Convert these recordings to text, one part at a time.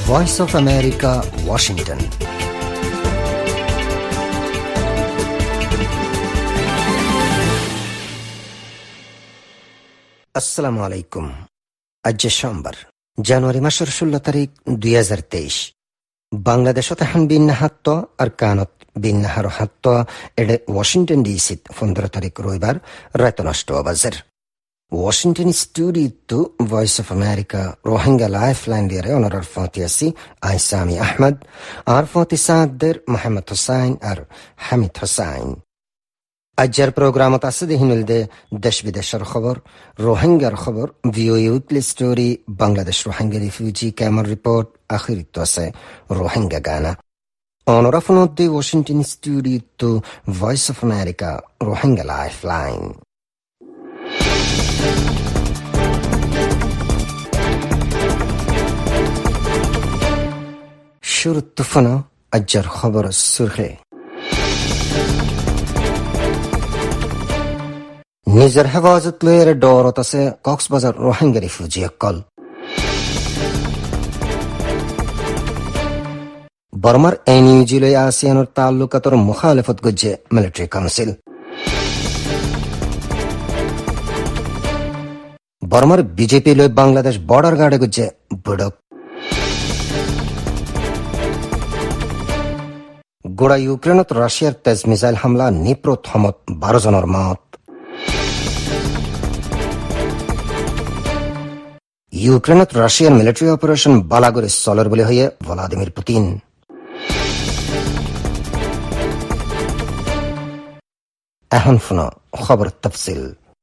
Voice of America, Washington. আসসালামু আলাইকুম। আজ সোমবার, জানুয়ারি মাসের 16 তারিখ 2023। বাংলাদেশত এখন বিন্যাহাত্ত আর কানত বিন্যাহার হাত্ত এডে ওয়াশিংটন ডিসিত 15 তারিখ রবিবার রাত 9 বাজের। ওয়াশিংটন স্টুডিওতো voice of America Rohingya life line দিয়ে অনার ফাতিয়াসি আইসামি আহমদ আর ফাতিসাদের মোহাম্মদ হোসাইন আর হামিদ হোসাইন। আজকের প্রোগ্রামত আছে দেহিনুল দে দেশ বিদেশের খবর, রোহিঙ্গার খবর, VOA weekly story, Bangladesh Rohingya refugee ক্যাম্পের রিপোর্ট, আখিরিত আছে রোহিঙ্গা গানা। অনরাফনদ্দে ওয়াশিংটন স্টুডিওতো voice of America Rohingya life line. শুরুত তুফানো আজকের খবর সুরখে। নিজের হেফাজত লয়ের ডরত আছে কক্সবাজার রোহিঙ্গা রিফিউজি অকল। বর্মার এনইউজি লই আসিয়ানোর তাল্লুকাতর মুখালেফত গজ্জে মিলিটারি কাউন্সিল। বর্মার বিজেপি লই বাংলাদেশ বর্ডার গার্ডে গজ্জে বড়ক। গোড়া ইউক্রেনত রাশিয়ার তেজ মিসাইল হামলা নিপ্র থমত 12 জনের মত। ইউক্রেনত রাশিয়ার মিলিটারি অপারেশন বালাগরে চলার বলে হয়ে ভ্লাদিমির পুতিন। এখন শুনো খবর তফসিল।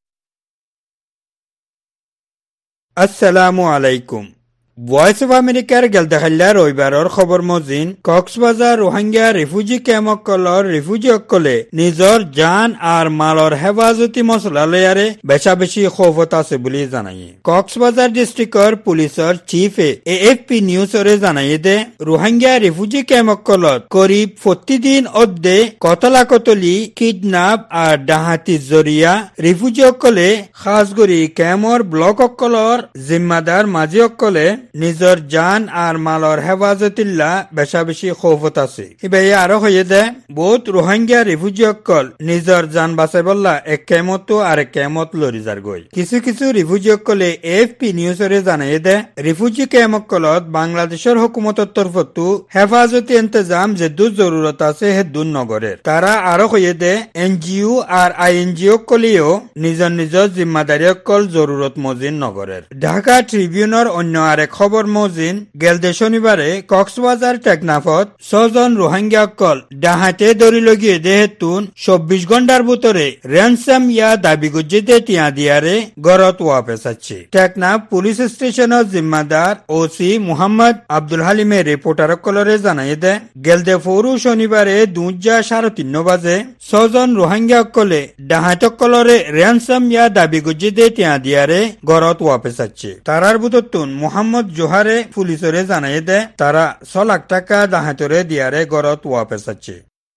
আসসালামু আলাইকুম। ভয়েস অফ আমেরিকার গেলদাখাল্লা রবিবারের খবর মজিন কক্সবাজার রোহিঙ্গা রিফিউজি ক্যাম্পকলর রিফিউজি অকলে নিজর জান আর মালর হেফাজতি মশলা লয়ারে বেশা বেশি খৌফত আছে বলে জানাইয়ে কক্সবাজার ডিস্ট্রিক্টর পুলিশের চিফে এএফপি নিউজরে জানাইয়ে দে রোহিঙ্গা রিফিউজি ক্যাম্পকলত করিব 40 দিন অধ্যে কতলাকতলি কিডন্যাপ আর ডাহাতি জরিয়া রিফিউজি অকলে খাসগরি ক্যাম্পর ব্লক অকলর জিম্মাদার মাঝি অকলে নিজর জান আর মালর হেফাজতিল্লা বেশা বেশি খৌফত আছে। ইবাই আরো হয়ে দে বহুত রোহিঙ্গা রিফিউজি অকল নিজর জান বাঁচাই বললা এক কেমত আর এক কেমত লরি যার গই। কিছু কিছু রিফিউজি অকলে এএফপি নিউজরে জানাই দে রিফিউজি ক্যাম্পকলত বাংলাদেশের হুকুমতের তরফতো হেফাজতি ইন্তজাম যে দু জরুরত আছে হে দু নগরের। তারা আরো হয়ে দে এনজিও আর আইএনজিও কলিও নিজর নিজর জিম্মাদারি অকল জরুরত মজিন নগরের। ঢাকা ট্রিবিউনের অন্য আরেক খবর মজিন গেলদে শনিবারে কক্সবাজার টেকনাফত 6 জন রোহিঙ্গা অকল ডাহাতে দড়ি লগিয়ে দেহেতুন 24 ঘন্টার ভিতরে র্যানসাম ইয়া দাবি গুজিতে টিয়া দিয়ারে গরত ওয়াপেস আছে। টেকনাফ পুলিশ স্টেশনের জিম্মাদার ওসি মুহাম্মদ আব্দুল হালিমের রিপোর্টার অকলরে জানাই দে গেলদে ফৌরু শনিবারে 2:3:30 বাজে 6 জন রোহিঙ্গা অকলে ডাহাতে অকলরে র্যানসাম ইয়া দাবি গুজিতে টিয়া দিয়ারে গরত ওয়াপেস আছে। তারার ভিতরতুন মোহাম্মদ জোহারে পুলিশরে জানাই দে তারা 6 লাখ টাকা ডাহাতরে দিয়ারে গরত ওয়াপেস আছে।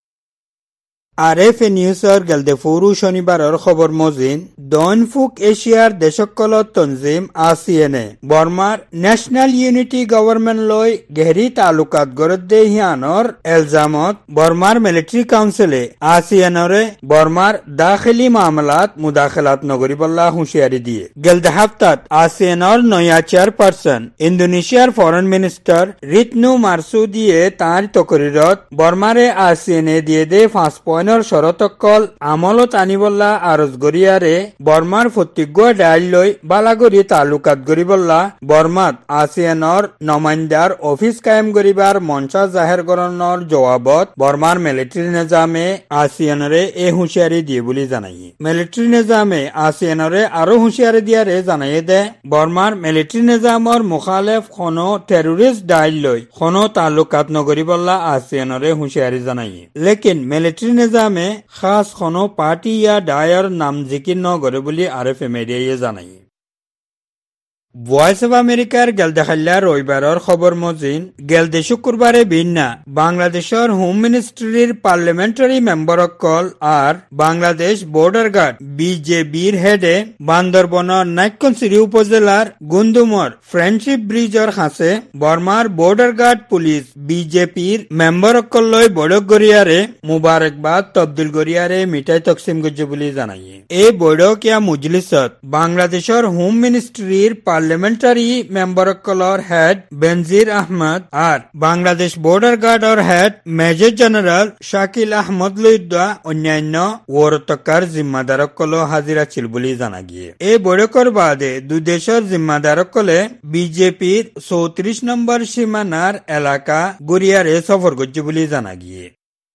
আরএফএ নিউজর গেলদে ফৌরু শনিবারের খবর মজিন দনফুক এশিয়ার দেশকলত তনজিম আসিএনএ বর্মার ন্যাশনাল ইউনিটি গভর্নমেন্ট লই গেহরি তালুকাত গরদে হিয়ানর এলজামত বর্মার মিলিটারি কাউন্সিলে আসিএনরে বর্মার দাখিলি মামলাত মুদাখলাত নগরী বল্লা হুঁশিয়ারি দিয়ে গেলদে হাফতাত আসিএনর নয়া চেয়ারপারসন ইন্দোনেশিয়ার ফরেন মিনিস্টার রিতনু মারসুদিয়ে তাঁর তকরিরত বর্মারে আসিএনএ দিয়ে দে 5 শরতকল আমলত আনিবল্লা আরজ গরিয়ারে বর্মার প্রতিজ্ঞ ডাইল লই বালাগরি তালুকাত গরিবল্লা বর্মাত আসিয়ানর নমাইন্দার অফিস কায়েম গরিবার মঞ্চা জাহের গরণর জবাবত বর্মার মিলিটারি নিজামে আসিয়ানরে এ হুঁশিয়ারি দিয়ে বলে জানাই। মিলিটারি নিজামে আসিয়ানরে আরো হুঁশিয়ারি দিয়ারে জানাই দে বর্মার মিলিটারি নিজামর মুখালেফ কোনো টেরোরিস্ট ডাইল লই কোনো তালুকাত নগরিবল্লা আসিয়ানরে হুঁশিয়ারি জানাই। লেকিন মিলিটারি নিজামে খাস কোনো পার্টি ইয়া ডায়ার নাম জিকির ন করে বলে আরএফএ মিডিয়ায় জানাই। ভয়েস অব আমেরিকার গেলদেখাল্লা রবিবারের খবর মজিন গেলদে শুক্রবারে বিন্না বাংলাদেশের হোম মিনিস্ট্রির পার্লামেন্টারি মেম্বার কল আর বাংলাদেশ বর্ডার গার্ড বিজেপির হেডে বান্দরবনের নাইক্যনসিরি উপজেলার গুন্দুমর ফ্রেন্ডশিপ ব্রিজের কাছে বর্মার বর্ডার গার্ড পুলিশ বিজেপির মেম্বার কল্লই বৈঠক গড়িয়ারে মুবারকবাদ তবদিল গড়িয়ারে মিঠাই তকসিম গজ্জে বলে জানাইয়ে এই বৈঠক ইয়া মজলিসত বাংলাদেশের হোম মিনিস্ট্রির পার্লামেন্টারি মেম্বার কলর হেড বেনজির আহমদ আর বাংলাদেশ বর্ডার গার্ডর head major general Shakil Ahmad লইদা অন্যান্য ওরতকার জিম্মাদারক কল হাজিরা ছিল বলে জানা গিয়ে এই বৈঠকের বাদে দুই দেশের জিম্মাদারক কলে বিজেপির 34 নম্বর সীমানার এলাকা গড়িয়ারে সফর করছে বলে জানা গিয়ে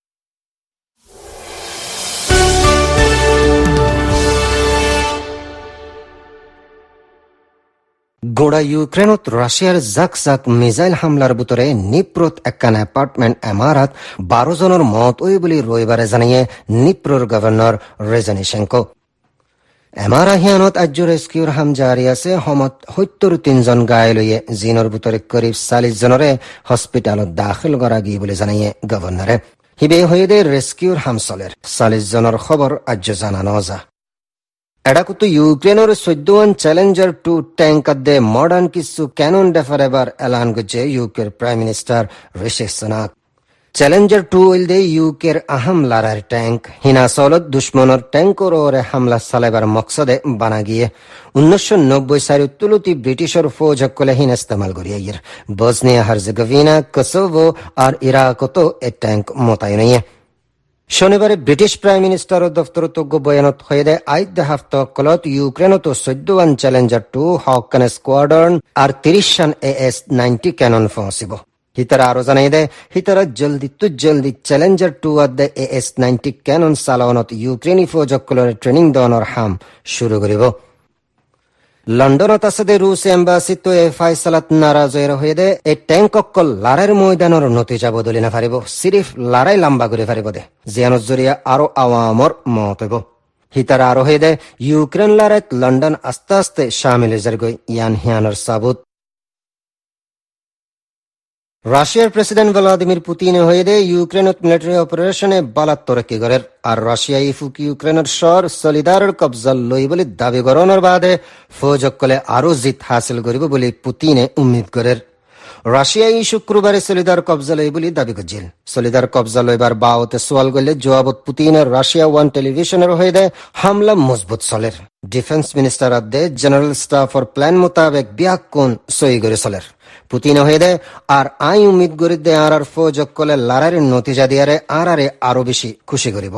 গোড়া ইউক্রেনত রাশিয়ার জাক জাক মিসাইল হামলার বুতরে নিপ্রত একখান অ্যাপার্টমেন্ট এমারাত 12 জনের মত ওই বলে রবিবারে জানিয়ে নিপ্রর গভর্নর রেজনিশেঙ্কো এমারা হিয়ানত আজ্য রেস্কিউর হাম জারি আছে হমত 73 জন গায়েল হয়ে জিনর বুতরে করিব 40 জনরে হসপিটালত দাখিল করা গিয়ে বলে জানিয়ে গভর্নরে হিবে হয়ে দে রেস্কিউর হাম চলের 40 জনের খবর আজ্য জানানো যা এডাকুতো ইউক্রেনের 14 চ্যালেঞ্জার 2 ট্যাঙ্ক দে মডার্ন কিছু ক্যানন ডেফার এবার এলান করছে ইউকের prime minister Rishi Sunak Challenger 2 উইল দে ইউকের আহম লারার ট্যাঙ্ক হিনা সলত দুশ্মনের ট্যাঙ্কর ওরে হামলা চালাইবার মকসদে বানা গিয়ে 1990 সালে তুলতি ব্রিটিশের ফৌজ হকলে হিন ইস্তেমাল করিয়ে বসনিয়া হার্জেগোভিনা কোসোভো আর ইরাকতো এ ট্যাঙ্ক মোতায়েন নিয়ে শনিবারে ব্রিটিশ প্রাইম মিনিস্টার দফতর তজ্ঞ বয়ানত হয়ে দেয় আইদ হাফত কলত ইউক্রেনত 14 চ্যালেঞ্জার 2 হকান স্কোয়াড্রন আর 30 শান AS-90 ক্যানন পৌঁছিব হিতারা আরো জানাই দেয় হিতারা জলদি চ্যালেঞ্জার 2 আদে AS-90 ক্যানন চালাওনত ইউক্রেনি ফৌজকলের ট্রেনিং দেওয়ানোর হাম শুরু করিব লন্ডনত আছে রুশ এম্বাসিত এ ফাইসালাত নারাজ হয়ে দে এই ট্যাঙ্ক অকল লারের ময়দানের নতিজা বদলি না পারিব সিরিফ লারাই লম্বা করে পারিব দে জিয়ানোর জরিয়া আরো আওয়ামর মত হইব হিতারা আরো হয়ে দে ইউক্রেন লারাইত লন্ডন আস্তে আস্তে শামিল হয়ে গই ইয়ান হিয়ানোর সাবুত রাশিয়ার প্রেসিডেন্ট ভ্লাদিমির পুতিন হয়ে দে ইউক্রেনত মিলিটারি অপারেশনে বালাত তরক্কি করের আর রাশিয়া ইফুক ইউক্রেনের শহর সলিদারের কবজা লই বলে দাবি করানোর বাদে ফৌজকলে আরো জিত হাসিল করিব বলে পুতিনে উম্মিদ করের রাশিয়া এই শুক্রবারে সলিদার কবজা লই বলে দাবি করছিল সলিদার কবজা লইবার বাওতে সোয়াল করলে জবাবত পুতিনের রাশিয়া 1 টেলিভিশনের হয়ে দে হামলা মজবুত চলের ডিফেন্স মিনিস্টার আদে জেনারেল স্টাফর প্ল্যান মোতাবেক বিয়াকুন সই করে চলের পুতিন হয়ে দে আর আই উম্মিদ করি দে আর ফৌজকলে লারার নতিজা দিয়ারে আরে আরো বেশি খুশি করিব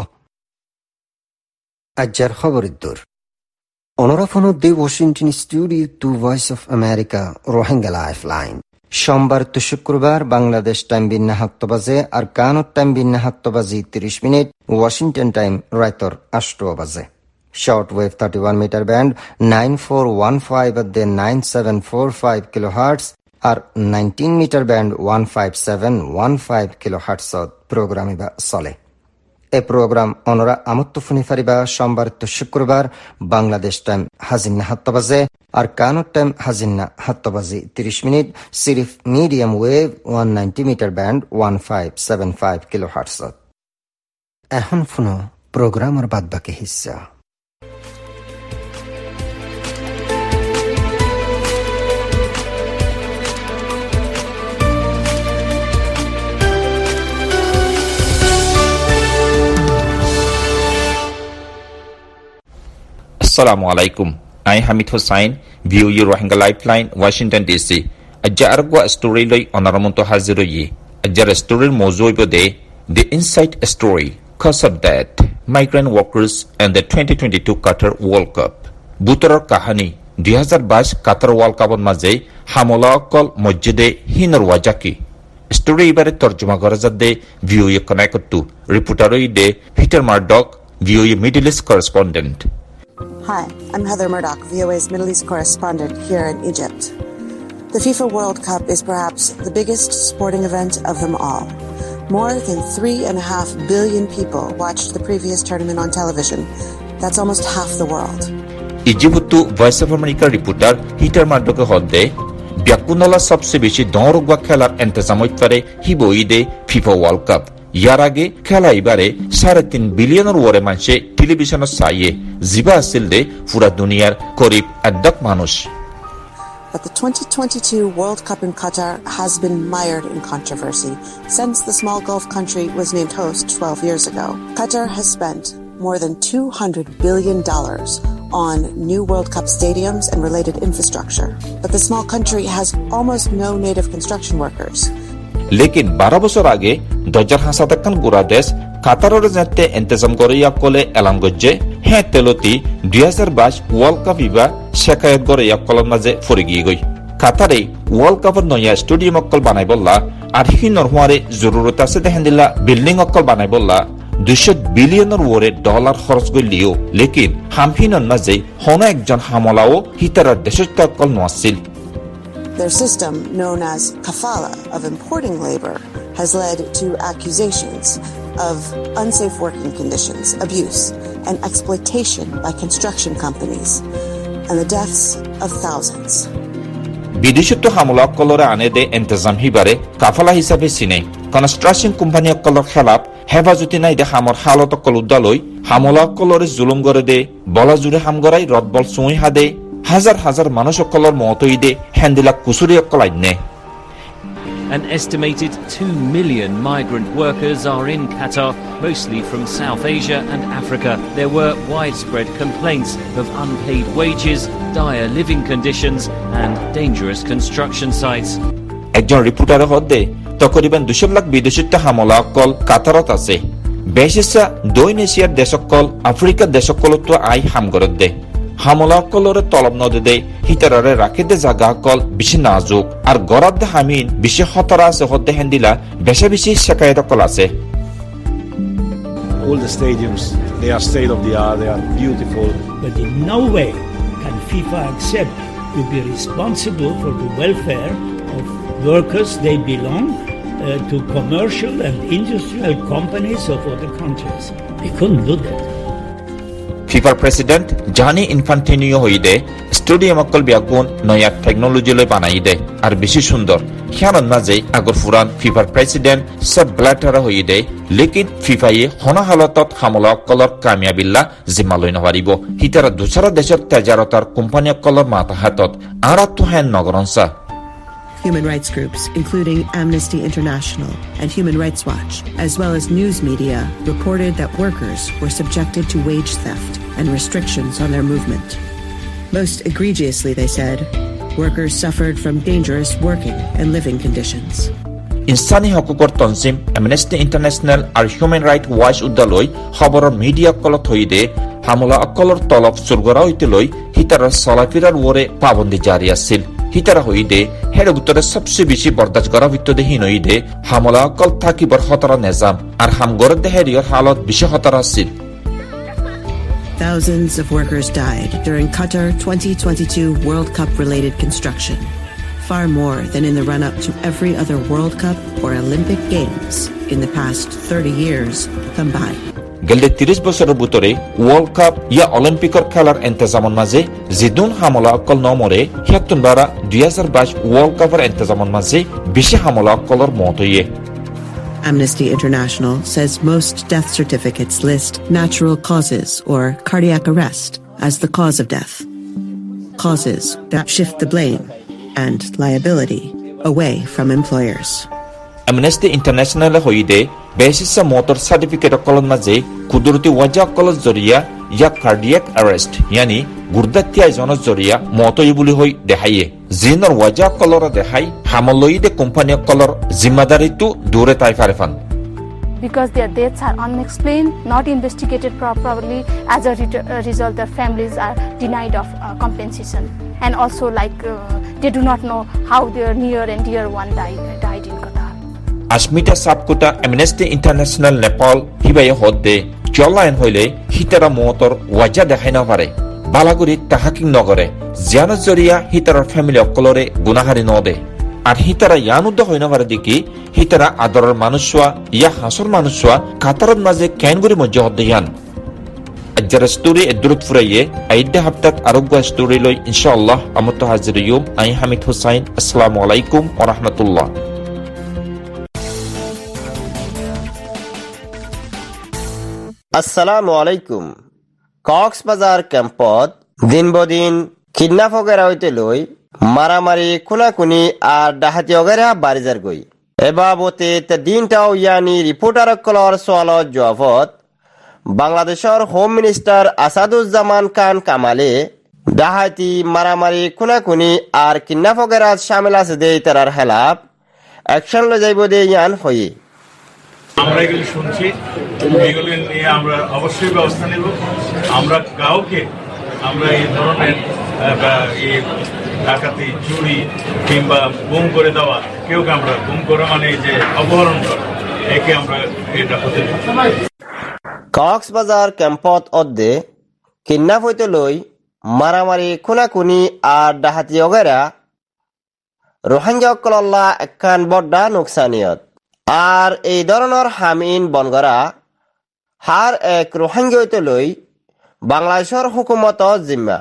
আজ্জার খবর দূর অনরাফন দি ওয়াশিংটন স্টুডিও টু voice of America Rohingya lifeline সোমবার তো শুক্রবার বাংলাদেশ টাইম বিন্না 7 বাজে আর কানত টাইম বিন্না 7 বাজে 30 মিনিট ওয়াশিংটন টাইম রাইতর 8 বাজে short wave 31 metre band 9415 at the 9745 kilohertz আর 19 মিটার ব্যান্ড 15715 কিলোহার্টজ প্রোগ্রামে বা চলে এ প্রোগ্রাম অনরা আমত্ত ফুনি ফারিবা সোমবার তো শুক্রবার বাংলাদেশ টাইম হাজিন্না 7 বাজে আর কানত টাইম হাজিন্না 7 বাজে 30 মিনিট সিরিফ medium wave 190 metre band 1575 kilohertz এখন ফুনো প্রোগ্রামের বাদ বাকি হিস্সা Assalamu alaikum. I am Hamid Hussain, VOA Rohingya Lifeline, Washington DC. Ajja argwa story loi onaramonto haziro yi. Ajjar story mozoi bode the Inside Story cause of death, migrant workers and the 2022 Qatar World Cup. Butorar kahani 2022 Qatar World Cup maze hamola okol mojjede hinor wajaki. Story ibare tarjuma kora jadde VOA connect to reporter ide Peter Murdoch, VOA Middle East correspondent. Hi, I'm Heather Murdoch, VOA's Middle East correspondent here in Egypt. The FIFA World Cup is perhaps the biggest sporting event of them all. More than 3.5 billion people watched the previous tournament on television. That's almost half the world. ইজিপ্তটো voice of আমেরিকার reporter Heather মার্ডকে হদ্দে ব্যাকুনলা সবচেয়ে বেশি দৌড়গুয়া খেলার এন্তেজাম হইতে হিবইদে ফিফা ওয়ার্ল্ড কাপ ইয়ার আগে খেলা এবারে 3.5 বিলিয়নের ওরে মানুষে টেলিভিশন চাইয়ে জিবা আছিল দে পুরা দুনিয়ার করিব 1 মানুষ But the 2022 World Cup in Qatar has been mired in controversy since the small Gulf country was named host 12 years ago. Qatar has spent more than $200 billion on new World Cup stadiums and related infrastructure. But the small country has almost no native construction workers. लेकिन 12 বছর আগে 2007 গোরা দেশ কাতারের যাতে ইন্তজাম করিয়া কলে এলান গজ্জে হ্যাঁ তেলতি 2022 ওয়ার্ল্ড কাপ ইবা শেখায়ত করিয়া কলম মাঝে ফরি গিয়ে গই কাতারে ওয়ার্ল্ড কাপের নয়া স্টেডিয়াম অকল বানাই বললা আর হিনর হুয়ারে জরুরত আছে দেখান্দিলা বিল্ডিং অকল বানাই বললা $200 বিলিয়নের ওরে ডলার খরচ গলিও লেকিন হামহিনর মাঝে হন একজন হামলাও হিতারার দেশের অকল নোয়াছিল Their system, known as kafala of importing labor, has led to accusations of unsafe working conditions, abuse, and exploitation by construction companies, and the deaths of thousands. বিদেশিত হামলা কলরে আনে দে ইন্তজাম হিবারে কাফালা হিসাবে চিনে কনস্ট্রাকশন কোম্পানি কলর খেলাপ হেফাজতি নাই দে হামর হালত কল উদ্দালই হামলা কলরে জুলুম করে দে বলা জুড়ে হামগরাই রদবল সুই হাদে হাজার হাজার মানুষ কলর মতই দে হ্যান্দিলা কুসুরি কলাইনে An estimated 2 million migrant workers are in Qatar, mostly from South Asia and Africa. There were widespread complaints of unpaid wages, dire living conditions, and dangerous construction sites. একজন রিপোর্টারের হদ্দে তকরিবান 200 লাখ বিদেশিত হামলা কল কাতারত আছে বেশিসা দক্ষিণ এশিয়ার দেশকল আফ্রিকার দেশকলত আই হামগরত দে হামলা কলরে তলব নদে দে হিতারারে রাখে দে জাগা কল বেশি নাজুক আর গরাদ দে হামিন বেশি খতরা আছে হদ্দে হেন্দিলা বেশি বেশি শেখায়ত কল আছে All the stadiums, they are state of the art, they are beautiful. But in no way can FIFA accept to be responsible for the welfare of workers. They belong to commercial and industrial companies of other countries. They couldn't do that. ফিফার president Gianni ইনফান্টিনিও হইদে stadium অকল বিয়াগুন নয়া technology লই বানাই দে আর বেশি সুন্দর খেয়ারন মাঝে আগর ফুরান ফিফার প্রেসিডেন্ট সব ব্ল্যাটারা হইদে লেকিন ফিফায়ে হনা হালতত হামলা অকলর কামিয়াবিল্লা জিম্মা লই নহারিব হিতারা দুসরা দেশের তেজারতার কোম্পানি অকলর মাথা হাতত আরাত্তু হ্যান নগরনসা Human rights groups, including Amnesty International and Human Rights Watch, as well as news media, reported that workers were subjected to wage theft and restrictions on their movement. Most egregiously, they said, workers suffered from dangerous working and living conditions. ইনসানি হকুকর তনজিম Amnesty International আর human right watch উদ্দালই খবরের media কলত হইদে হামলা অকলর তলব সুরগরা হইতে লই হিতারার চলাফেরার ওরে পাবন্দি জারি আছিল হিতারা হইদে হের উত্তরে সবচেয়ে বেশি বরদাস্ত করা ভিত্তিতে হীন হইদে হামলা অকল থাকিবর খতরা নিজাম আর হামগরের দেহেরিয়র হালত বেশি খতরা আছিল Thousands of workers died during Qatar 2022 World Cup-related construction, far more than in the run-up to every other World Cup or Olympic Games in the past 30 years combined. গেলে 30 বছরের ভিতরে ওয়ার্ল্ড কাপ ইয়া অলিম্পিকের খেলার ইন্তজামন মাঝে জিদুন হামলা অকল নমরে হিয়াতুন বারা 2022 ওয়ার্ল্ড কাপের ইন্তজামন মাঝে বেশি হামলা অকলর মত হইয়ে Amnesty International says most death certificates list natural causes or cardiac arrest as the cause of death. Causes that shift the blame and liability away from employers. Amnesty International হইদে বেশিসা মোটর সার্টিফিকেট অকলন মাঝে কুদরতি ওয়াজা অকলর জরিয়া ইয়া cardiac arrest ইয়ানি গুর্দাতিয়া জনের জরিয়া মতই বুলি হই দেখাইয়ে জিনর ওয়াজা অকলর দেখাই হামলইদে কোম্পানি অকলর জিম্মাদারিটো দূরে তাই ফারেফান because their deaths are unexplained, not investigated properly. As a result, their families are denied of compensation, and also they do not know how their near and dear one died in Qatar. Ashmita Sapkota Amnesty International Nepal hibaye hodde jolain hoile hitara motor waja dekhai na pare balaguri tahaking nogore jiana joriya hitara family okolore gunahari node আর হিতারা ইয়ানুদ্দ হইনা পারে দেখি হিতারা আদরের মানুষরা ইয়া হাসর মানুষরা কাতারত মাঝে ক্যানগুড়ি মধ্যে হদ্দে ইয়ান ajara story edurut furaye aidda haftat arogwa story loy inshallah amto haziriyum ai Hamid Hussain. Assalamu alaikum wa rahmatullah. আসসালামু আলাইকুম। কক্সবাজার ক্যাম্পত দিন বদিন কিডন্যাপ वगैरह হইতে লই মারামারি খুনাখুনি আর ডাহাতি वगैरह বাড়িজার গই এবাবতে তে দিনটাও ইয়ানি রিপোর্টার কলর সওয়ালত জবাবত বাংলাদেশের হোম মিনিস্টার আসাদুজ্জামান খান কামালে ডাহাতি মারামারি খুনাখুনি আর কিডন্যাপ वगैरह শামিল আছে দে তার খেলাফ অ্যাকশন লই যাইব দে ইয়ান হই। আমরা এগুলি শুনছি, এগুলি নিয়ে আমরা অবশ্যই ব্যবস্থা নেব। আমরা কাউকে আমরা এই ধরনের ডাকাতি, চুরি কিংবা গুম করে দেওয়া, কেউকে আমরা গুম করা মানে যে অপহরণ করা, একে আমরা এটা হতে দেব। কক্সবাজার ক্যাম্পত অদ্দে কিডন্যাপ হইতে লই মারামারি খুনাখুনি আর ডাহাতি वगैरह রোহিঙ্গা কলল্লা একখান বড্ডা নোকসানিয়ত। আর এই ধরনের হামিন বনগরা হার এক রোহিঙ্গা হইতে লই বাংলাদেশের হুকুমত জিম্মা।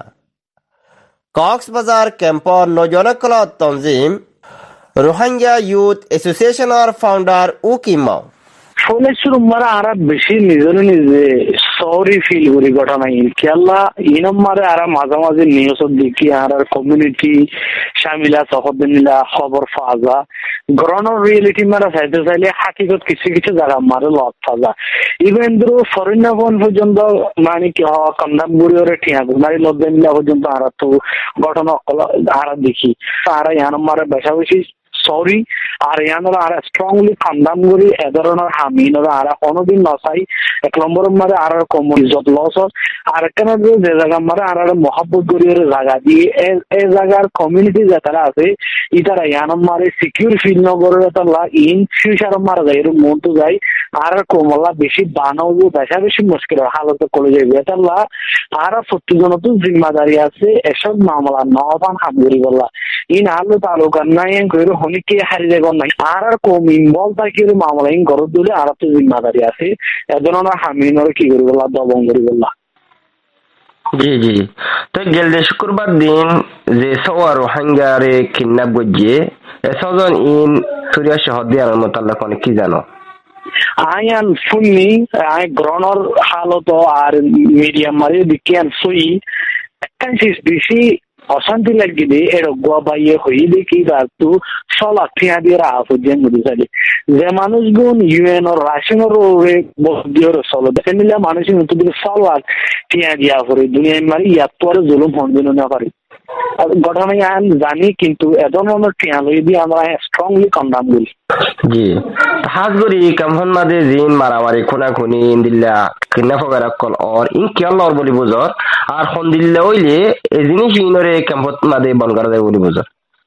কক্সবাজার ক্যাম্পর নজনকল তঞ্জিম রোহিঙ্গা ইউথ এসোসিয়েশনের ফাউন্ডার উকিমাও ফলেশ্বর উম্মারা আরা বেশি নিজরে নিজে সরি ফিল করি ঘটনা ইনশাআল্লাহ ইনম্মারে আরা মাঝে মাঝে নিউজ দেখি আর কমিউনিটি শামিলা সহদিনিলা খবর ফাজা গ্রহণের রিয়েলিটি মারা চাইতে চাইলে হাকিকত কিছু কিছু জায়গা মারে লত ফাজা ইভেন দো ফরেন ফোন পর্যন্ত মানে কি কন্ডাম গুড়িওরে ঠিয়া গুমারি লদ্দিনিলা পর্যন্ত আরা তো ঘটনা আরা দেখি আরা ইয়ানম্মারে বেশা বেশি সরি আর ইয়ানোরা আর স্ট্রংলি খান্দাম করি এ ধরনের হামিনোরা আর কোনোদিন নসাই। এক নম্বর মারে আর কম ইজ্জত লস আর একটা যে জায়গা মারে আর মহাব্বত করি জায়গা দিয়ে এই জায়গার কমিউনিটি যারা আছে ইতারা ইয়ানম মারে সিকিউর ফিল নগরের তালা ইন ফিউচার মারা যায় এরকম মন তো যায় আর কমলা বেশি বানাও বেশা বেশি মুশকিল হালত করে যাবে তাল্লা আর 40 জন তো জিম্মাদারি আছে এসব মামলা নবান হামগুরি বললা ইন আলো তালুকার নাই কইরো হনিকে হারিয়ে গন নাই আর কম ইনভলভ থাকে মামলা ইন গরদ দিলে আর তো জিম্মাদারি আছে এজন্য হামিনর কি করি বললা দবং করি বললা। জি জি তো গেল শুক্রবার দিন যে সওয়া রোহিঙ্গারে কিডন্যাপ গজিয়ে এসজন ইন সুরিয়া শহর দিয়ার মোতাল্লাক অনেক কি জানো আয়ান শুননি আই গ্রহণর হালত আর মিডিয়াম মারি বিজ্ঞান সই একখান বেশি অশান্তি লাগবে এর গোয়া বাইয়ে হয়ে দেখি তো সলা ঠিয়া দিয়ে রাফুজেন বুঝালি যে মানুষগুন ইউএন ও রাশিয়ার দিয়ে চলো দেখে নিলে মানুষ নতুন সলা ঠিয়া দিয়া করে দুনিয়ায় মারি ইয়াত তো আর জুলুম হন না পারি ঘটনা আন জানি কিন্তু এ ধরনের ঠিয়া লই দিয়ে আমরা স্ট্রংলি কন্ডাম করি। জি হাজগরি কামহন মাদে জিন মারামারি খুনাখুনি ইন্দিল্লা কিডন্যাপ वगैरह কল আর ইন কেয়ালর বলি বুঝর আর হন্দিল্লা হইলে এই জিনিস ইনরে ক্যাম্পত মাদে বনগার যায় বলি বুঝর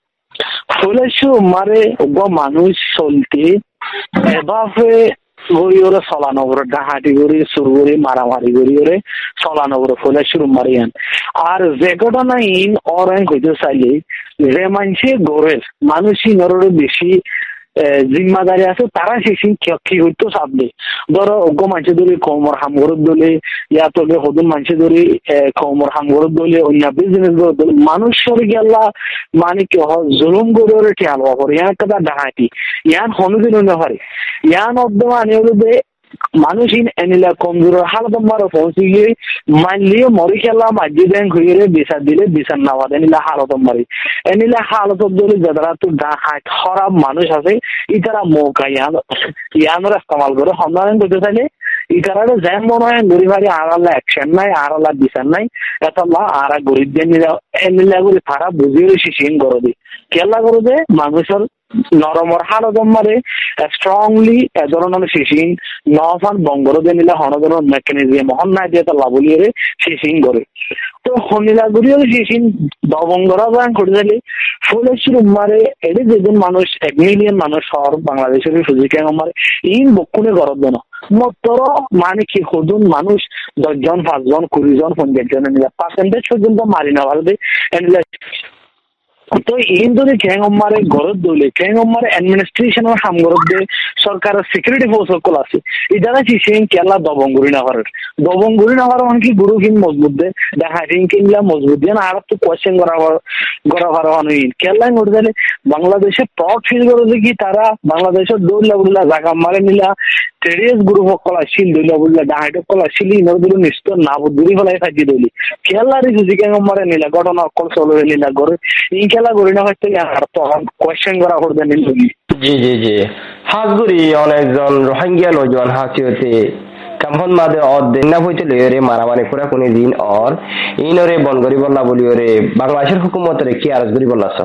ফলেশু মারে গো মানুষ চলতে এভাবে গড়িওরে চলানো করে ডাহাটি করে চুর করে মারামারি গড়িওরে চলানো করে ফলেশুর মারিয়ান আর যে ঘটনা ইন অরেন হইতে চাইলে যে মানুষে গড়ের মানুষই নররে বেশি জিম্মাদারি আছে তারা শেষে কি হইতো চাপবে ধরো অজ্ঞ মানুষ ধরে কমর হামগরত দলে ইয়া তোলে হদুন মানুষ ধরে কমর হামগরত দলে অন্য বিজনেস দলে মানুষ সরে গেলা মানে কি জুলুম করে খেয়াল করে ইয়ান একটা ডাহাতি ইয়ান হনুদিন না পারে ইয়ান অব্দ মানে হলো মানুষ ইন এনিলা কমজোর হালত মারো পৌঁছে গিয়ে মানলিও মরি খেলা মাঝে ব্যাংক হয়ে বিচার দিলে বিচার নাওয়া এনিলা হালত মারি এনিলা হালত দলে যারা তো ডাহাত খারাপ মানুষ আছে ইতারা মৌকা ইয়ানোর ইস্তেমাল করে সন্ধান করতে চাইলে ইতারা যেন মনে হয় গরিব হারি আড়ালা অ্যাকশন নাই আড়ালা বিচার নাই এটা আর গরিব দিয়ে এনিলা করে তারা বুঝিয়ে শিশিং করে দিই কেলা করে দে মানুষের নরমর হালত মারে স্ট্রংলি এ ধরনের শিশিং নফান বঙ্গর দিয়ে নিলে হনধরন মেকানিজম হন নাই দিয়ে তার লাভলিয়ে শিশিং করে তো হনিলাগুড়িও শিশিং দবঙ্গরা ব্যাং করে দিলে ফুলেশ্বর মারে এটি যেদিন মানুষ 1 মিলিয়ন মানুষ শহর বাংলাদেশের সুযোগ মারে ইন বকুনে গরব দেন মাত্র মানে কি হদুন মানুষ 10 জন 5 জন 20 জন 50 জন নিলে পার্সেন্টেজ পর্যন্ত মারি না ভালো তো ইন ধরে কেঙ্গমারে গরদ দলে কেঙ্গমারে অ্যাডমিনিস্ট্রেশনের হামগরদ দে সরকারের সিকিউরিটি ফোর্স সকল আছে ইদারা চিসেন কেলা দবঙ্গুরি না হরার অনেক গুরু কিন মজবুত দে দেখা রিং কিনলা মজবুত দেন আর তো কোয়েশ্চেন করা হরানি কেলা নড় দিলে বাংলাদেশে প্রড ফিল করে কি তারা বাংলাদেশের দৌলা বুলা জায়গা মারে নিলা টেরিয়াস গ্রুপ সকল আসিল দৌলা বুলা ডাহাইট সকল আসিল ইনর দুটো নিশ্চয় না বুদ্ধি ফেলাই থাকি দলি কেলারি সুজি কেঙ্গমারে নিলা ঘটনা সকল চলে নিলা করে ইন খেলা করি না হয়তো আর তখন কোয়েশ্চেন করা করবে নিলগি জি হাজগুড়ি অনেকজন রোহিঙ্গা নজওয়ান হাসিওতে কাম্পন মাদে অর্ধেক না হইতে লইরে মারামারি পুরা কোন দিন অর ইনরে বনগরি বললা বলি ওরে বাংলাদেশের হুকুমতের কি আরজ করি বললাছ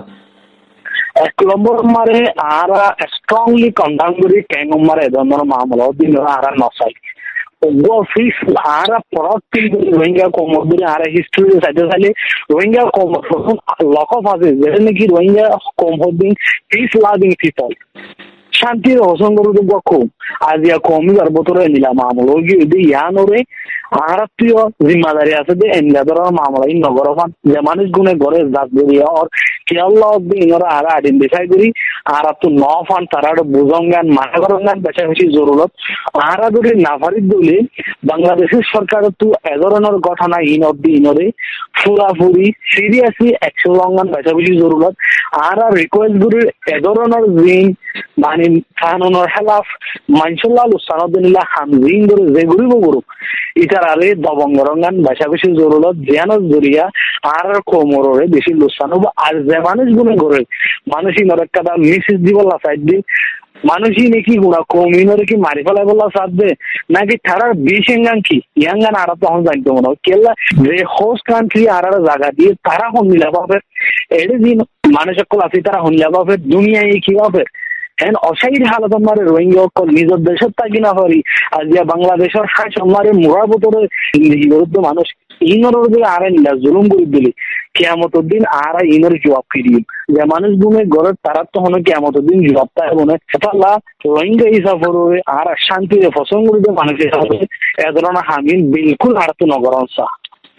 এক নম্বর মারে আরা স্ট্রংলি কন্ডাম করি কেঙ্গমারে ধরনের মামলা দিন আরা নসাই ওগো ফিস আরা প্রতি রোহিঙ্গা কমদুরি আরা হিস্ট্রি সাইডে খালি রোহিঙ্গা কম লক অফ আছে যেটা নাকি রোহিঙ্গা কম হদিন পিস লাভিং পিপল শান্তির অসংগঠিত কম আজিয়া কমি আর বতরে নিলাম মামলা ওই ইয়ানোরে আরাত্মীয় জিম্মাদারি আছে যে এনগাদর মামলা ইন নগরফান যে মানুষ গুনে ঘরে জাত করিয়া আর কেয়াল্লা অব্দি ইনরা আরা আইডেন্টিফাই করি আরা তো নফান তারা বুজঙ্গান মানাগরঙ্গান বেশি জরুরত আরা যদি নাফারিদ দলে বাংলাদেশের সরকার তো এ ধরনের ঘটনা ইন অব্দি ইনরে পুরাপুরি সিরিয়াসলি অ্যাকশন লঙ্ঘন বেশি জরুরত আরা রিকোয়েস্ট করি এ ধরনের জিন মানে কানুনের খেলাফ মানসুল্লাহ উস্তানদিল্লাহ হামজিন ধরে যে ঘুরিব করুক ইটার আরে দবঙ্গরঙ্গান বেশি জরুরত জিয়ানোর জরিয়া আর কোমরে বেশি লুসান হবো আর যে মানুষ গুনে করে মানুষই নরেকাদা মিসেস দিবল্লা সাইড দি মানুষই নাকি গুণা কমিনরে কি মারি ফেলাই বললা সাথ দে নাকি তারার বিশ এঙ্গান কি ইয়াঙ্গান আর তখন জানতে মনে হয় কেলা যে হোস্ট কান্ট্রি আর জায়গা দিয়ে তারা হন নিলা পাবে এর দিন মানুষ সকল আছে তারা হন নিলা পাবে দুনিয়ায় কি পাবে এন অসাইড হালত মারে রোহিঙ্গা সকল নিজের দেশের তাকি না পারি আর যে বাংলাদেশের হাঁস মারে মোড়ার বোতরে বিরুদ্ধ মানুষ ইনর আরে নিলা জুলুম করে দিলি কেয়ামতের দিন আর ইনর জবাব ফিরিয়ে যে মানুষ গুনে ঘরের তারা তখন কেয়ামতের দিন জবাব তাই মনে সেটা রোহিঙ্গা হিসাব করে আর শান্তিতে ফসল করে মানুষ হিসাবে এ ধরনের হামিন বিলকুল আর তো নগর অংশা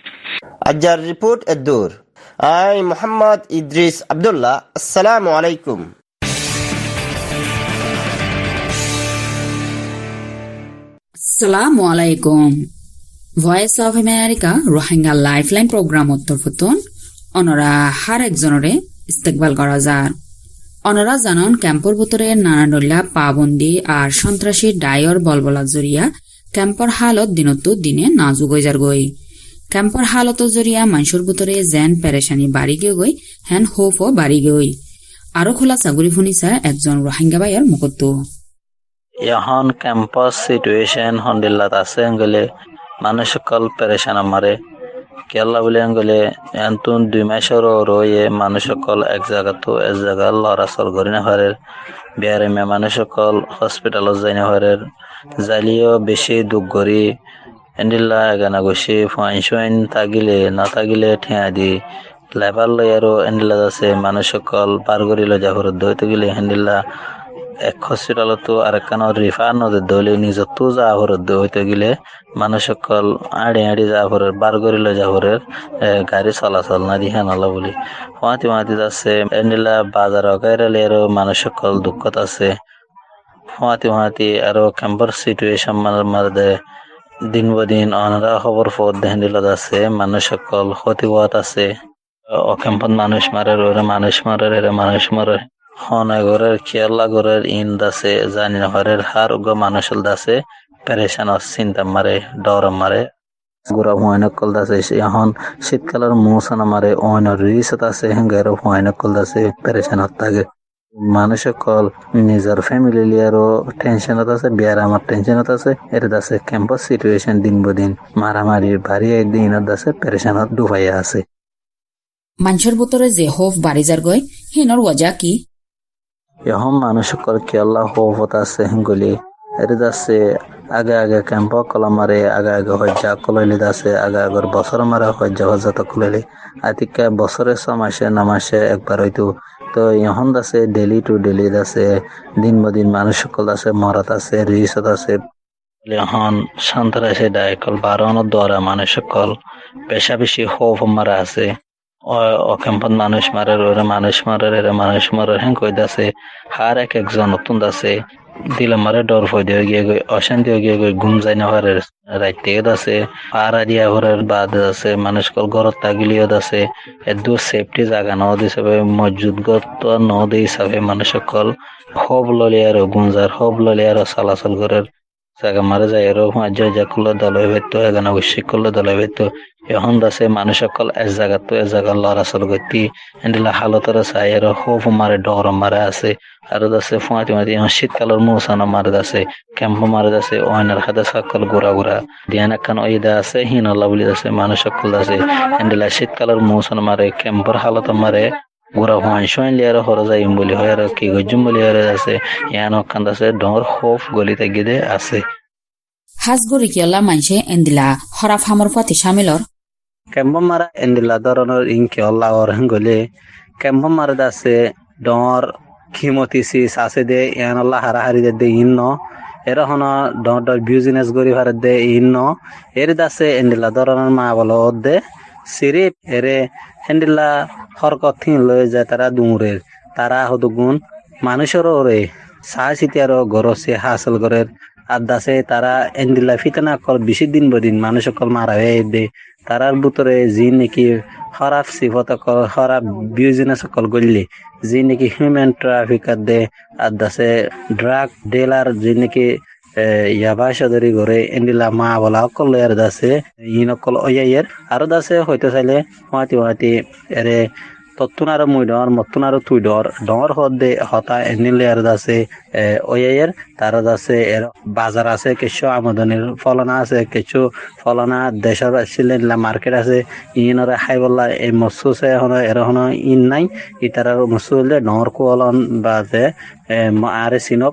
আজার রিপোর্ট এদুর আই মোহাম্মদ ইদ্রিস আব্দুল্লাহ আসসালামু আলাইকুম আসসালামু আলাইকুম voice of America Rohingya lifeline programme উত্তরফুতন অনরা হার একজনরে ইস্তেকবাল করা যার অনরা জানন ক্যাম্পর ভিতরে নানানল্লা পাবন্দি আর সন্ত্রাসী ডায়র বলবলা জরিয়া ক্যাম্পর হালত দিনতো দিনে নাজুক হয়ে যার গই ক্যাম্পর হালত জরিয়া মানুষের ভিতরে জেন পেরেশানি বাড়ি গিয়ে গই হ্যান হোফও বাড়ি গই আরো খোলা চাগুরি ফুনিছা একজন রোহিঙ্গা ভাইয়ার মুখত এখন ক্যাম্পাস সিচুয়েশন হন্দিল্লাত আছে গেলে মানুষ সকল পেরেশান আমারে কেল্লা বলে গেলে এন্তun 2 মাসের রয়ে মানুষ সকল এক জায়গা তো এক জায়গা লড়াচল করি না পারে বিয়ারে মানুষ সকল হসপিটালত যাই না পারে জালিও বেশি দুঃখ করি এন্ডিল্লা গানা গসি ফাইন তাগিলে না তাগিলে ঠেয়া দি লেবার লয়ারও এন্ডিল্লা আছে মানুষ সকল পার করিল যাহর দইতে গেলে এন্ডিল্লা এক হসপিটালতো আর একখান রিফার নদীর দলে নিজতো যাহর হইতে গেলে মানুষ সকল আড়ে যাহরের বার করিল যাহরের গাড়ি চলাচল না দিহা নলা বলি হাঁতি যাচ্ছে এন্ডিলা বাজার গাইরালেরও মানুষ সকল দুঃখত আছে হাঁতি আরো ক্যাম্পার সিচুয়েশন মাঝে দিন বদিন অনারা খবর ফোর দেহেন্ডিলা যাচ্ছে মানুষ সকল ক্ষতিগত আছে অক্যাম্পন মানুষ মারে হনগরের কেরলা গরের ইন দাসে জানি না হরের হার উগ মানুষল দাসে পেরেশান চিন্তা মারে ডর মারে গুড়া ভয়নকল দাসে এখন শীতকালের মৌসুম মারে অন্য রিসত আছে হেঙ্গার ভয়নকল দাসে পেরেশান থাকে মানুষ সকল নিজের ফ্যামিলি লিয়ারও টেনশনত আছে বিয়ার আমার টেনশনত আছে এর দাসে ক্যাম্পাস সিচুয়েশন দিন বদিন মারামারি ভারী দিন দাসে পেরেশানত ডুবাইয়া আছে মানুষের ভিতরে যে হোফ বাড়ি যার গয় হেনর ওয়াজা কি এখন মানুষ সকল কেল্লা হোফত আছে গলি এর দাসে আগে ক্যাম্প কলা মারে আগে হজ্জা কলাইলি দাসে আগে বছর মারা হজ্জা কলাইলি আতিকা বছরে 6 মাসে নামাসে একবার হয়তো তো এখন দাসে ডেলি টু ডেলি দাসে দিন বদিন মানুষ সকল আছে মরাত আছে রিসত আছে এখন সন্ত্রাসে ডায়কল বারণের দ্বারা মানুষ সকল বেশি হোফ মারা আছে ও ক্যাম্পত মানুষ মারার ওরা মানুষ মারার এরা মানুষ মারার হ্যাঁ কই দাসে হার এক একজন নতুন দাসে দিলে মারে ডর ফই দিয়ে গিয়ে অশান্তি হয়ে গিয়ে ঘুম যায় না হারের রাইতে দাসে আর আরিয়া হরের বাদ আছে মানুষ কল ঘরত তাগিলিও দাসে এদু সেফটি জায়গা ন দিছে মজুদ গত ন দেই হিসাবে মানুষ কল হব ললিয়ার গুঞ্জার হব ললিয়ার চলাচল করার জায়গা মারা যায় এর যা করলে দল হইতো এখানে অবশ্যই করলে দল হইতো এখন দাসে মানুষ সকল এক জায়গা তো এক জায়গা লড়াচল করতে এন্ডিলা হালতর চাই এর হোপ মারে ডর মারে আছে আর দাসে ফুঁয়াতি মাতি এখন শীতকালের মৌসানা মারে দাসে ক্যাম্প মারে দাসে ওয়াইনার খাতে সকল ঘোরা ঘোরা দিয়ান একখান ওইদা আছে হিনল্লা বলি দাসে মানুষ সকল দাসে এন্ডিলা শীতকালের মৌসানা মারে ক্যাম্পর হালত মারে গোরা হওয়ান শোয়েন লিয়ার হরে যাইম বলি হয় আর কি গজুম বলি হরে আছে ইয়ান অকান দাসে ডর হোপ গলিতে গিদে আছে হাজগুড়ি কিয়লা মানছে এন্দিলা হরাফ হামর পাতি সামিলর ক্যাম্প মারা এন্দিলা ধরনের ইনকে অল্লা ওর গলে ক্যাম্প মারা দাসে ডর খিমতিসিস আছে দে ইয়ান অল্লা হারাহারি দে ইন্ন এরা হন ডর ডর বিজনেস গরি ভারে দে ইন্ন এর দাসে এন্দিলা ধরনের মা বলো দে সিরিপ এরে হেন্ডিলা হরকত থিন লয়ে যায় তারা দুমুরের তারা হদুগুণ মানুষের ওরে সাহসিতিয়ারও গরসে হাসল করের আর দাসে তারা এন্ডিলা ফিতনা কল বেশি দিন বদিন মানুষ সকল মারা হয়ে দে তারার ভিতরে যি নাকি খারাপ সিফত খারাপ বিজনেস সকল গড়লি যি নাকি হিউম্যান ট্রাফিকার দে আর দাসে ড্রাগ ডিলার যি নাকি ইয়াবা সদরি করে এন্ডিলা মা বলা অকল এর দাসে ইন অকল ওয়াইয়ের আরো দাসে হইতে চাইলে মাতি এরে তত্তুনার মুই ডর মত্তুনার তুই ডর ডর হদে হতা এনিলে এর দাসে ওয়াইয়ের তার দাসে এর বাজার আছে কিছু আমদানির ফলনা আছে কিছু ফলনা দেশের সিলেন্ডলা মার্কেট আছে ইনরে হাই বললা এই মসুসে হন এর হন ইন নাই ইতারার মসুলে ডর কোলন বাজে আরে সিনক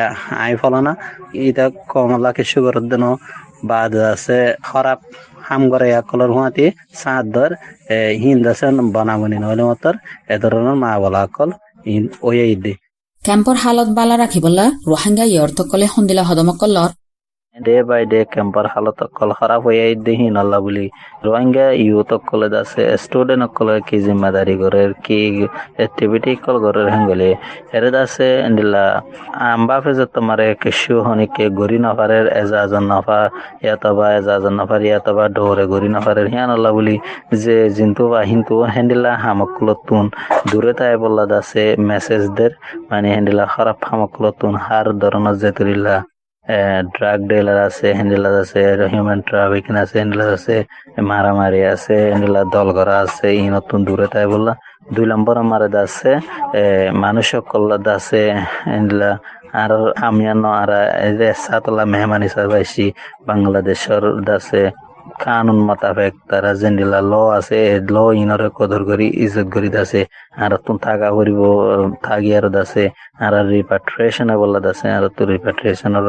আই ফলনা ইটা কমলা কিছু করে দেন বাদ আছে খারাপ হাম করে কলর হুঁয়াতি সাঁতর হিন্দাসেন বানাবনি নহলে মতর এ ধরনের মা বলা কল ইন ওয়াই দে ক্যাম্পর হালত বালা রাখিবলা রোহিঙ্গা ইয়র্তকলে হন্দিলা হদমকলর ডে বাই ডে ক্যাম্পর হালত কল খারাপ হয়ে দেহি নল্লা বলি রোহিঙ্গা ইউথ কলে দাসে স্টুডেন্ট কলে কি জিম্মেদারি করে কি অ্যাক্টিভিটি কল করে হেঙ্গলে এর দাসে এন্ডিলা আম্বা ফেজে তোমারে কিছু হনিকে গরি নফারের এজাজন নফা ইয়াতবা এজাজন নফার ইয়াতবা ডোরে গরি নফারের হিয়া নল্লা বলি যে জিন্তু বা হিন্তু হেন্ডিলা হামকলতুন দূরে তাই বললা দাসে মেসেজ দের মানে হেন্ডিলা খারাপ হামকলতুন হার ধরনের যেতুরিল্লা ড্রাগ ডিলার আছে হ্যান্ডেলার আছে হিউম্যান ট্রাফিকিং আছে হ্যান্ডেলার আছে মারামারি আছে হ্যান্ডেলার দল করা আছে ই নতুন দূরে তাই বললা 2 নম্বর মারে দাসে মানুষ কল্লা দাসে হ্যান্ডেলা আর আমিয়ানো আর সাতলা মেহমান হিসাবে আসি বাংলাদেশের দাসে কানুন মোতাবেক তারা জেন্ডিলা ল আছে ল ইনরে কদর করি ইজ্জত করি দাসে আর তুন থাকা করিব থাকি আর দাসে আর রিপাট্রিয়েশন বললা দাসে আর তো রিপাট্রিয়েশনের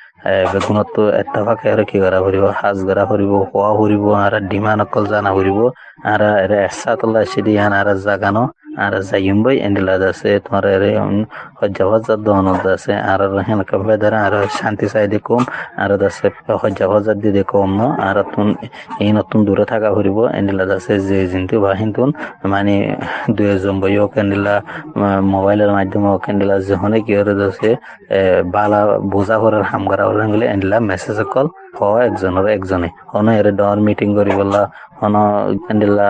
বেগুনত এত্তাফাকে আর কি করা করিব হাজ করা করিব হওয়া করিব আর ডিমান্ড অকল জানা করিব আর সাতলা সিদি আর জাগানো আর যাইম বই এন্ডিলা দাসে তোমার হজ্জা দহন দাসে আর হেনকা বেদারা আর শান্তি চাইদে কম আর দাসে হজ্জা দিদে কম ন আর তুন এই নতুন দূরে থাকা করিব এন্ডিলা দাসে যে জিন্তু বা হিন্তুন মানে 2 বইও কেন্ডিলা মোবাইলের মাধ্যমে কেন্ডিলা যখনই কি করে দাসে বালা বোঝা করার হাম করা হলে গেলে এন্ডিলা মেসেজ কল হয় একজনে হন এর ডর মিটিং করি বললা হন এন্ডিলা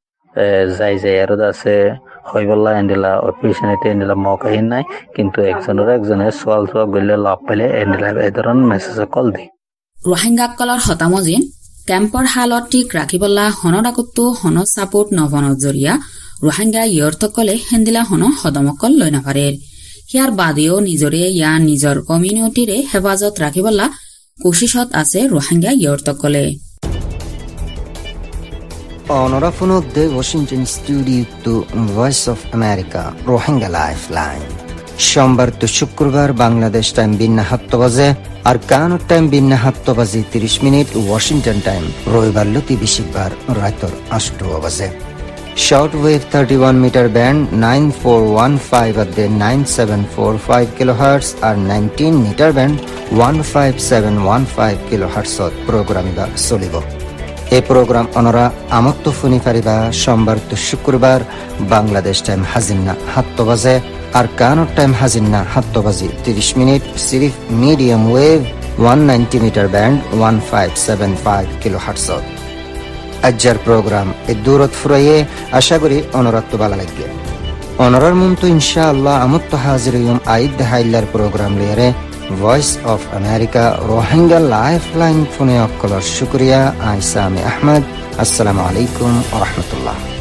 যাই আর দাসে হই বললা এন্ডিলা অফিসিনেতে এন্ডিলা মকাহিন নাই কিন্তু একজনের সোয়াল গলে লাভ পেলে এন্ডিলা এই ধরনের মেসেজ কল দি রোহিঙ্গা কলর হতামজিন ক্যাম্পর হালত ঠিক রাখিবলা হনরাকত্তু হন সাপোর্ট নবনত জরিয়া রোহিঙ্গা ইয়র্তকলে হেন্দিলা হন হদমকল লৈ নাপারের হিয়ার বাদেও নিজরে ইয়া নিজর কমিউনিটিরে হেফাজত রাখিবলা কোশিশত আছে Rohingya ইয়র্তকলে Honorable the Washington Studio to Voice of America Rohingya Lifeline সোমবার তো শুক্রবার বাংলাদেশ টাইম বিন্না 7 বাজে আর কানাডা টাইম বিন্না 7 বাজে 30 মিনিট ওয়াশিংটন টাইম রবিবার লতি বিশিকবার রাতর 8 বাজে short wave 31 metre band 9415 at the 9745 kilohertz আর 19 মিটার ব্যান্ড 15715 kilohertz প্রোগ্রামিবা চলিব এই প্রোগ্রাম অনরা আমত্ত ফুনি পারিবা সোমবার তো শুক্রবার বাংলাদেশ টাইম হাজিন্না 7 বাজে আর কানাডা টাইম হাজিন্না 7 বাজে 30 মিনিট সিরিফ medium wave 190 metre band 1575 kilohertz. আজকের প্রোগ্রাম এ দূরত ফুরাইয়ে আশা করি অনরাত্ত ভালো লাগবে। অনরার মন তো ইনশাআল্লাহ আমত্ত হাজির ইয়ম আইদ হাইলার প্রোগ্রাম লিয়ারে voice of America Rohingya lifeline ফোনে অক্কলর শুক্রিয়া। আইসামি আহমদ। আসসালামু আলাইকুম ওয়া রাহমাতুল্লাহ।